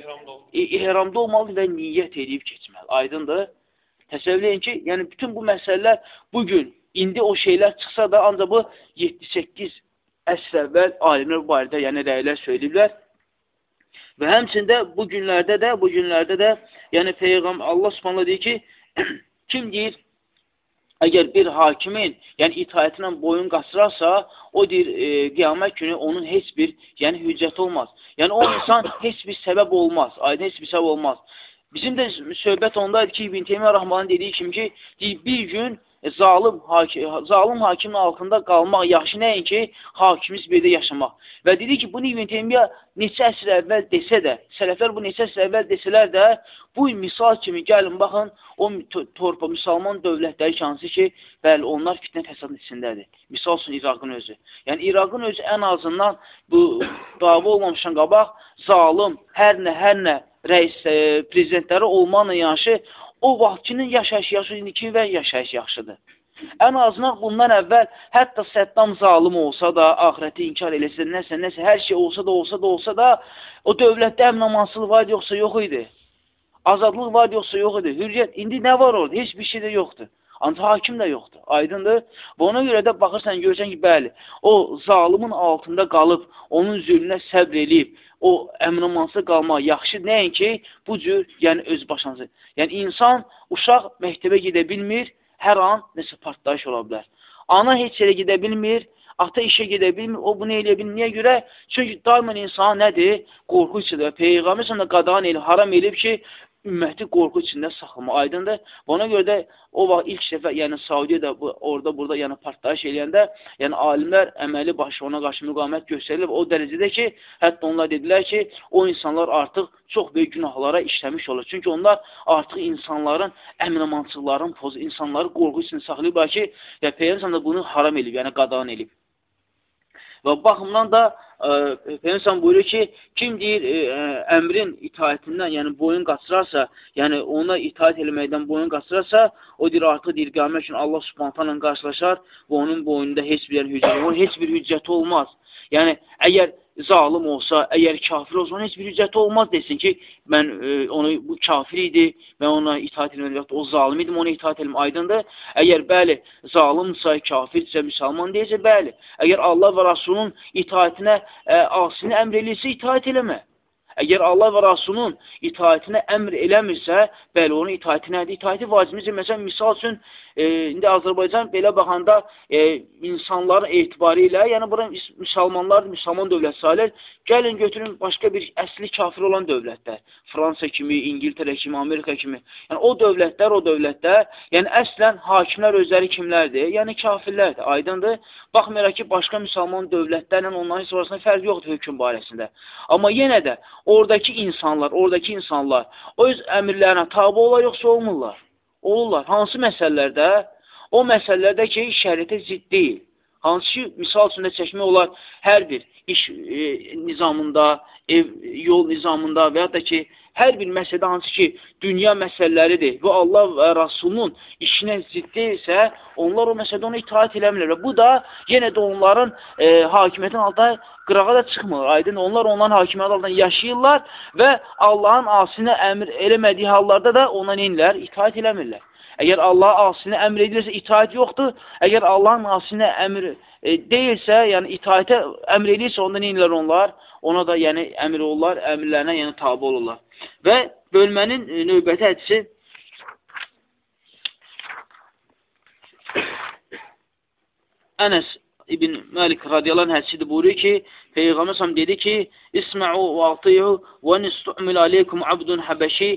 İhramda olmalıdır və niyyət edib keçməli. Aydındır. Təsəvvür edin ki, yəni bütün bu məsələlər bugün, indi o şeylər çıxsa da, ancaq bu 7-8 əsr əvvəl alimlər bu barədə, yəni rəylər söyləyiblər. Və həmçində bu günlərdə də, yəni Peyğəmbər Allah Subhanahu deyir ki, kim deyir, əgər bir hakimin, yəni itaətinə boyun qaçırarsa, o deyir, qiyamət günü onun heç bir, yəni hüccət olmaz. Yəni o insan heç bir səbəb olmaz, aydın heç bir səbəb olmaz. Bizim də söhbət ondaydı ki, İbn Teymiyyə Rəhmanın dediyi kimi ki, bir gün zalim hakimin altında qalmaq yaxşı, nəinki hakimiz birdə yaşamaq. Və dedi ki, bunu İbn Teymiyyə neçə əsr əvvəl desə də, sələflər bu neçə əsr əvvəl desələr də, bu misal kimi gəlin, baxın, o torpa müsəlman dövlətləri hansı ki, bəli, onlar fitnə fəsad içindədir. Misal üçün İraqın özü. Yəni, İraqın özü ən azından bu dava olmamışdan qabaq, zalim, hər nə rəis prezidentləri olmaqla yanaşı, o vaxtçının yaşayışı indiki və yaşayışı yaxşıdır. Ən azından bundan əvvəl hətta Səddam zalim olsa da, ahirəti inkar eləsə, nəsə, hər şey olsa da, o dövlətdə əmin-amansızlıq var yoxsa yox idi. Azadlıq var yoxsa yox idi. Hürriyyət, indi nə var orada? Heç bir şey də yoxdur. Ancaq hakim də yoxdur. Aydındır. Və ona görə də baxırsan, görürsən ki, bəli, o zalimin altında qalıb, onun zülmünə səbr eləyib, o əmin-amansız qalmaq yaxşı, nəinki bu cür, yəni öz başınızı. Yəni, insan, uşaq məktəbə gedə bilmir, hər an nəsə partlayış ola bilər. Ana heç yerə gedə bilmir, ata işə gedə bilmir, o bunu eləyə bilmir. Niyə görə? Çünki daimən insan nədir? Qorxu içində. Peyğəmbər sonra qadağan elib, haram elib ki, ümməti qorxu içində saxlama, aydındır. Ona görə də o vaxt ilk dəfə, yəni Saudiyada orada burada yəni partlayış eləyəndə, yəni alimlər əməli başı ona qarşı müqamət göstərilib o dərəcədə ki, hətta onlar dedilər ki, o insanlar artıq çox böyük günahlara işləmiş olur. Çünki onlar artıq insanların əmin-amansızlıqların pozu, insanları qorxu içində saxlayıblar ki, yəni Peyğəmbər bunu haram elib, yəni qadağan elib. Və baxımdan da Peyğəmbər buyurur ki, kim deyir əmrin itaətindən, yəni boyun qaçırarsa, yəni ona itaət eləməkdən boyun qaçırarsa, o deyir artıq deyir qiyamət üçün Allah Subhanahu ilə qarşılaşar və onun boynunda heç bir hüccəti olmaz. Yəni əgər zalim olsa, əgər kafir olsa, onun heç bir hüccəti olmaz desin ki, mən bu kafir idi, mən ona itaət eləməyəm, o zalim idim, ona itaət eləməyəm, aydındır. Əgər bəli, zalimsə, kafirsə, müsəlman deyilsə, bəli. Əgər Allah və Rasulun itaətinə, asini əmr eləyirsə, itaət eləmə. Əgər Allah və Rasulun itaətinə əmr eləmirsə, bəli, onun itaəti nədir? İtaəti vacibimizdir. Məsələn, misal üçün, indi Azərbaycan belə baxanda insanların etibarı ilə, yəni bura müsəlmanlar, müsəlman dövlət sayılır, gəlin götürün başqa bir əsli kafir olan dövlətlər. Fransa kimi, İngiltərə kimi, Amerika kimi. Yəni o dövlətlər, yəni əslən hakimlər özləri kimlərdir? Yəni kafirlərdir, aydındır. Baxmayaraq ki, başqa müsəlman dövlətlərlə onların heç arasında fərq yoxdur hökm barəsində. Amma yenə də oradakı insanlar o öz əmirlərinə tabi olar, yoxsa olmurlar? Olurlar. Hansı məsələlərdə? O məsələlərdə ki, şəriətə zidd deyil. Hansı ki, misal üçün də çəkmək olar hər bir iş nizamında, yol nizamında və ya da ki, hər bir məsələdə hansı ki, dünya məsələləridir və Allah və Rasulun işinə zidd deyilsə, onlar o məsələdə ona itaat eləmirlər. Bu da yenə də onların hakimiyyətin altına qırağa da çıxmır. Aydın, onlar onların hakimiyyətin altına yaşayırlar və Allahın asinə əmr eləmədiyi hallarda da ona neyinlər? İtaat eləmirlər. Əgər Allah asinə əmr edilirsə, itaat yoxdur. Əgər Allahın asinə əmr deyilsə, yəni itaətə əmr edirsə, onda neyinlər onlar? Ona da yəni əmr olurlar, əmrlərinə yəni tabi olurlar. Və bölmənin növbəti hədisi Ənəs İbn Məlik radiyallahu anh hədisidir, buyuruyor ki, Peyğəmbər s.ə.v dedi ki, İsma'u və atiyu və nistu'mil aleykum abdun həbəşi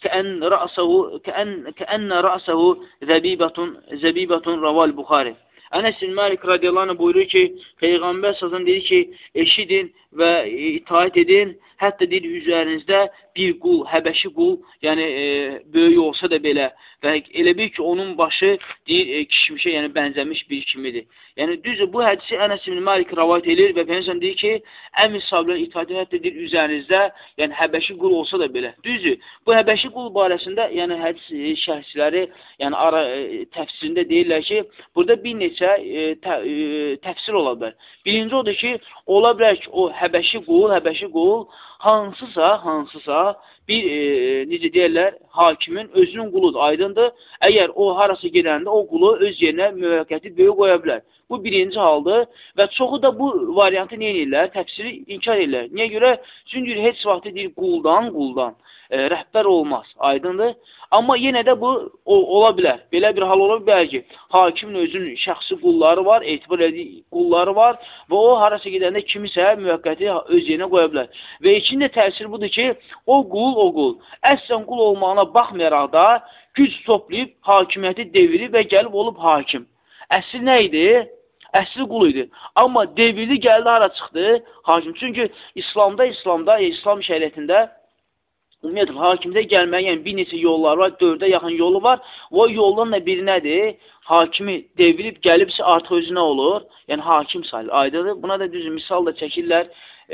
kəənnə rə'səhu zəbibətun rəval Buxari. Ənəs İbn Məlik radiyallahu anh buyurur ki, Peyğəmbər s.ə.v dedi ki, eşidin və itaət edin, hətta deyir, üzərinizdə bir qul, həbəşi qul, yəni böyük olsa da belə və elə bil ki, onun başı deyir, kişmişə, yəni bənzəmiş bir kimidir. Yəni, düzdür, bu hədisi Ənəs ibn Məlik rəvayət edir və Peyğəmbər deyir ki, əmr sahiblərin itaət edin, hətta deyir, üzərinizdə, yəni həbəşi qul olsa da belə. Düzdür, bu həbəşi qul barəsində, yəni hədis şərhçiləri, yəni təfsirində deyirlər ki, burada bir neçə təfsir ola bilər. Birinci odur ki, ola bilər ki, o həbəşi qul hansısa bir, necə deyərlər, hakimin özünün quludur, aydındır. Əgər o harası gedəndə o qulu öz yerinə müvəqqəti böyük qoya bilər. Bu birinci haldır və çoxu da bu variantı nə edirlər? Təfsiri inkar edirlər. Niyə görə? Çünki heç vaxt deyir, quldan rəhbər olmaz, aydındır. Amma yenə də bu ola bilər. Belə bir hal ola bilər ki, hakimin özünün şəxsi qulları var, etibar edici qulları var və o harasa gedəndə kimisə müvəqqəti öz yerinə qoya bilər. Və ikinci təsir budur ki, o qul o qul. Əslən qul olmağına baxmayaraq da güc toplayıb, hakimiyyəti devirib və gəlib olub hakim. Əsli nə idi? Əsli qul idi. Amma devirdi, gəldi, hara çıxdı? Hakim. Çünki İslam şəriətində ümumiyyətlə, hakimdə gəlməyə yəni, bir neçə yollar var, 4-ə yaxın yolu var. O yoldan da biri nədir? Hakimi devirib, gəlibsə artıq özü nə olur? Yəni, hakim sayılır. Aydadır. Buna da düzü misal da çəkirlər.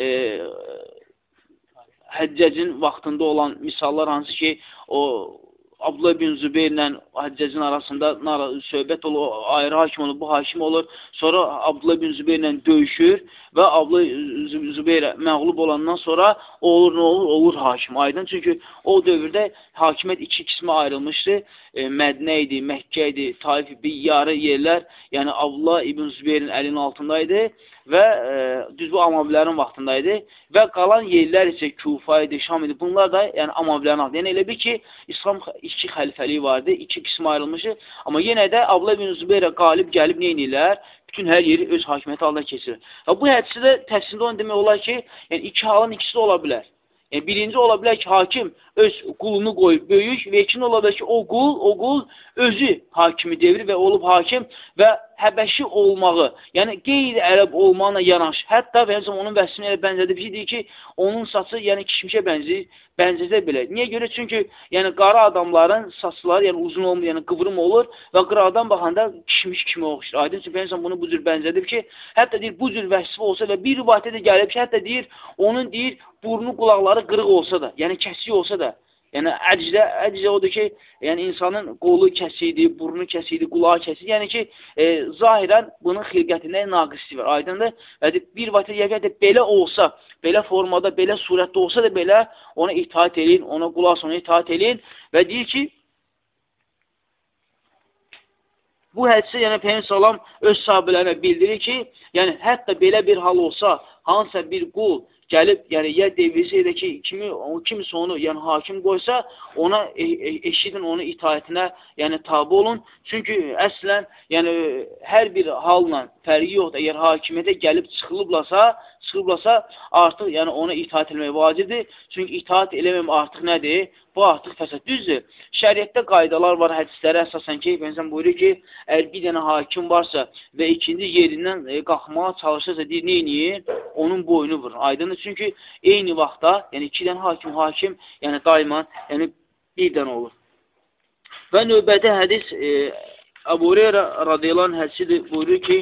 Həccəcin vaxtında olan misallar hansı ki, o Abdullah bin Zübeyrlə Həccəcin arasında söhbət olur, ayrı hakim olur, bu hakim olur. Sonra Abdullah bin Zübeyrlə döyüşür və Abdullah Zübeyrə məğlub olandan sonra olur, nə olur? Olur hakim. Aydın, çünki o dövrdə hakimiyyət iki qismə ayrılmışdı. Mədinə idi, Məkkə idi, Taif bir yarı yerlər, yəni Abdullah ibn Zübeyrin əlinin altındaydı və düz bu Amavilərin vaxtındaydı və qalan yerlər isə Kufa idi, Şam idi. Bunlar da yəni Amavilərin altında. Yəni elə bir ki, İslam iki xəlifəliyi vardı, iki qismə ayrılmışdı. Amma yenə də Abdullah ibn Zübeyrə qalib gəlib nə edirlər? Bütün hər yeri öz hakimiyyəti altına keçirir. Bu hədisi də təfsirdə onu demək olar ki, yəni iki halın ikisi də ola bilər. Yəni, birinci ola bilər ki, hakim öz qulunu qoyub böyük və ikinci ola bilər ki, o qul özü hakimi devri və olub hakim və həbəşi olmağı, yəni qeyri-ərəb olmaqla yanaşı. Hətta onun vəsini elə bənzədib ki, deyir ki, onun saçı yəni kişmişə bənzədə belə. Niyə görə? Çünki yəni qara adamların saçları yəni uzun olmur, yəni qıvrım olur və qıradan baxanda kişmiş kimi oxşur. Aydın ki, Peygəmbər bunu bu cür bənzədib ki, hətta deyir bu cür vəsifi olsa və bir rivayətdə də gəlib ki, hətta deyir onun deyir burnu qulaqları qırıq olsa da, yəni kəsik olsa da, yəni əcdə odur ki, yəni insanın qolu kəsiydi, burnu kəsiydi, qulağı kəsiydi. Yəni ki, zahirən bunun xilqətində naqisliyi var. Aydındır? Bir rivayətdə belə olsa, belə formada, belə surətdə olsa da belə ona itaat edin, ona qulaq asın, ona itaat edin və deyir ki, bu hədisi yəni Peyğəmbər sallam öz sahabələrinə bildirir ki, yəni hətta belə bir hal olsa, hansısa bir qul gəlib, yəni ya devirsə ya da ki, kimsə onu yəni hakim qoysa, ona eşidin, onun itaətinə yəni tabi olun. Çünki əslən, yəni hər bir halla fərqi yoxdur. Əgər hakimiyyətə gəlib çıxılıblarsa, artıq yəni ona itaat etmək vacibdir. Çünki itaat eləməm artıq nədir? Bu artıq fəsad. Düzdür. Şəriətdə qaydalar var, hədislərə əsasən ki, Peygəmbər buyurur ki, əgər bir dənə hakim varsa və ikinci yerindən qalxmağa çalışırsa, deyir, neyini? Onun boynu vurur. Aydındır. Çünki eyni vaxtda, yəni iki dənə hakim, yəni daima, yəni bir dənə olur. Və növbədə hədis Əbu Hüreyrə radiyallahu anh hədisidir, buyurur ki,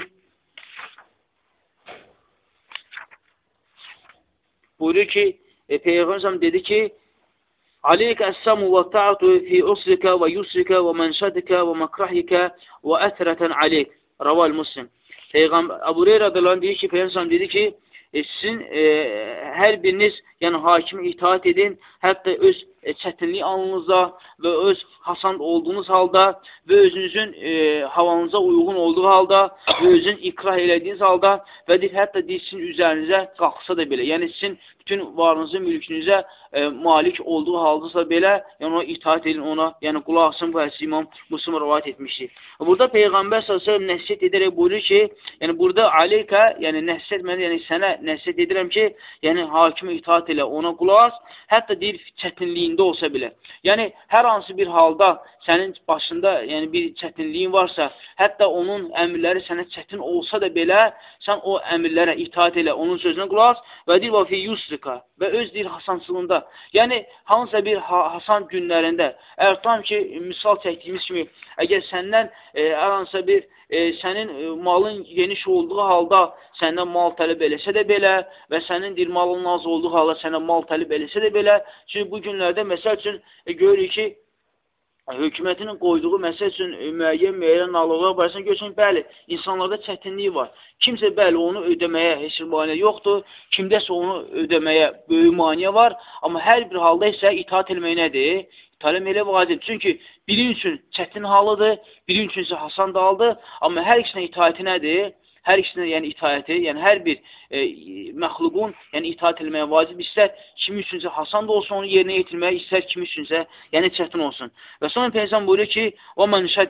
Peyğəmbər dedi ki, Aleyke əs-samu və ta'atu fi usrika və yusrika və mənşədika və məkrahika və ətrətən aleyk. Raval Muslim. Peyğəmbər Əbu Hüreyrə radiyallahu anh deyir ki, Peyğəmbər dedi ki, sizin hər biriniz yəni hakimə itaat edin, hətta öz çətinlik anınızda və öz hasand olduğunuz halda və özünüzün havanıza uyğun olduğu halda və özün ikrah elədiyiniz halda və hətta sizin üzərinizə qalxsa da belə, yəni sizin bütün varınızı, mülkünüzə malik olduğu halda belə, yəni ona itaat edin, ona yəni qulaq asın, bu hədisi İmam Müslim rivayet etmişdir. Burada Peyğəmbər s.ə.v nəsiyyət edərək buyurur ki, yəni burada aleykə, yəni nəsiyyət mənə, yəni sənə nəsiyyət edirəm ki, yəni hakimə itaat elə, ona qulaq as, hətta deyir çətinliyində olsa belə. Yəni hər hansı bir halda sənin başında yəni bir çətinliyin varsa, hətta onun əmrləri sənə çətin olsa da belə, sən o əmrlərə itaat elə, onun sözünə qulaq as və deyir və fi yusrika və öz deyir hasansılığında. Yəni hansısa bir hasan günlərində, ərtam ki, misal çəkdiyimiz kimi, əgər səndən hər hansısa bir sənin malın geniş olduğu halda səndən mal tələb eləsə də belə və sənin deyir malın az olduğu halda sənə mal tələb eləsə də belə. Çünki bu günlərdə məsəl üçün görürük ki, hökumətinin qoyduğu məsəl üçün müəyyən nağlıqlar barəsində görürsən, bəli, insanlarda çətinlik var. Kimsə bəli, onu ödəməyə heç bir maniyə yoxdur, kimdəsə onu ödəməyə böyük maniyə var, amma hər bir halda isə itaat etmək nədir? İtaat etmək elə vacib. Çünki biri üçün çətin halıdır, biri üçün isə hasan da haldır, amma hər ikisinin itaəti nədir? Hər ikisinin yəni itaəti, yəni hər bir məxluqun yəni itaat etməyə vacib, istər kimi üçünsə hasan da olsun, onu yerinə yetirməyə, istər kimi üçünsə yəni çətin olsun. Və sonra Peyğəmbər buyurur ki, o mənşədikə,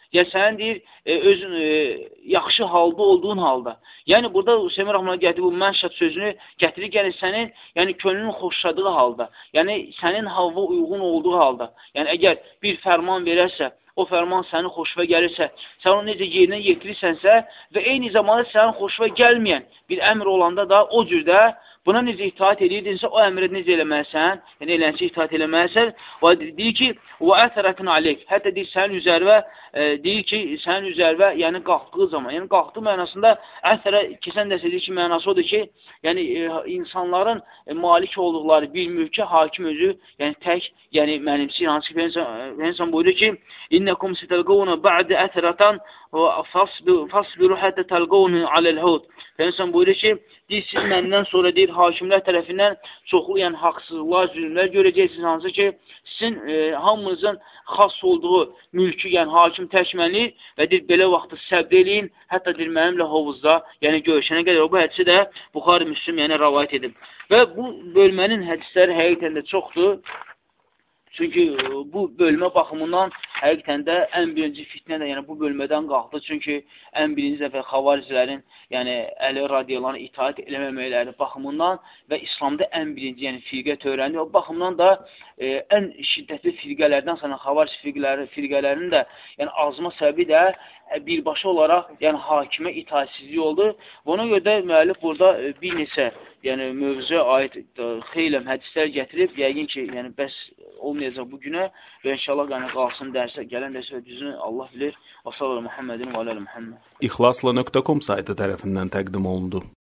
Ya sənin deyir, özün yaxşı halda olduğun halda. Yəni, burada Hüseyin Rəhmanə gətirib bu mənşət sözünü gətirir, yəni sənin könlünün xoşladığı halda, yəni sənin halva uyğun olduğu halda. Yəni, əgər bir fərman verərsə, o fərman sənin xoşuna gəlirsə, sən onu necə yerinə yetirirsənsə və eyni zamanda sənin xoşuna gəlməyən bir əmr olanda da o cürdə buna necə itaat edirdinsə, o əmrə necə eləməlisən, yəni eləncə itaat eləməlisən və deyir ki, və əsərətin aleyk, hətta deyir, sənin üzərvə, deyir ki, sənin üzərvə, yəni qalxdığı zaman, yəni qalxdığı mənasında əsərə keçən dəsə deyir ki, mənası odur ki, yəni insanların malik olduqları bir mülkə hakim özü, yəni tək, yəni mənimsir, hansı ki, insan buyurur ki, İnnəkum sitəlqovuna bə'də əsərətan fasbiru hətə təlqovunu aləl-hud. İnsan buyurur ki, deyir, siz məndən sonra deyir, hakimlər tərəfindən çoxlu, yəni haqsızlıqlar, zülmlər görəcəksiniz, hansı ki, sizin hamınızın xas olduğu mülkü, yəni hakim təkmənliyir və deyir, belə vaxtı səbr eləyin, hətta deyir, mənimlə hovuzda, yəni görüşənə qədər. Bu hədisi də Buxari Müslüm, yəni rəvayət edib. Və bu bölmənin hədisləri həqiqətən də çoxdur. Çünki bu bölmə baxımından həqiqətən də ən birinci fitnə də yəni bu bölmədən qalxdı. Çünki ən birinci dəfə xavaricilərin, yəni Əli radiyallahu itaat eləməməkləri baxımından və İslamda ən birinci yəni firqə törəndi. O baxımdan da ən şiddətli firqələrdən sonra xavaric firqələrinin də yəni azma səbəbi də birbaşa olaraq yəni hakimə itaatsizlik oldu. Ona görə də müəllif burada bir neçə yəni mövzuya aid xeyləm hədislər gətirib, yəqin ki, yəni bəs olmayacaq bu günə və inşallah yəni qalsın dərsə, gələn dərsə düzünü Allah bilir. Və sallallahu Muhammedin və aləl Muhammed. İxlasla.com saytı tərəfindən təqdim olundu.